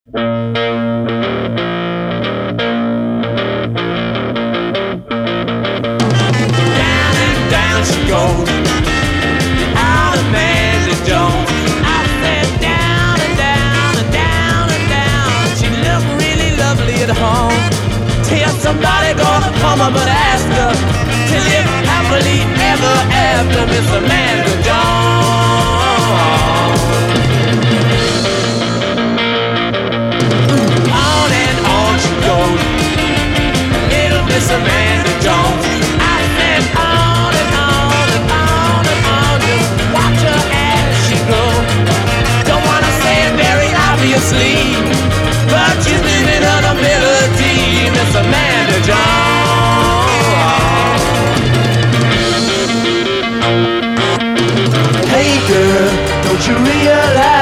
Down and down she goes, out of Maisie Jones. I said down and down and down and down. She looked really lovely at home. Till somebody gonna come up and ask her to live happily ever after, Miss Amanda Jones. On and on she goes, little Miss Amanda Jones. I said on and on and on and on, just watch her as she goes. Don't wanna say it very obviously, but she's living on a melody, Miss Amanda Jones. Hey girl, don't you realize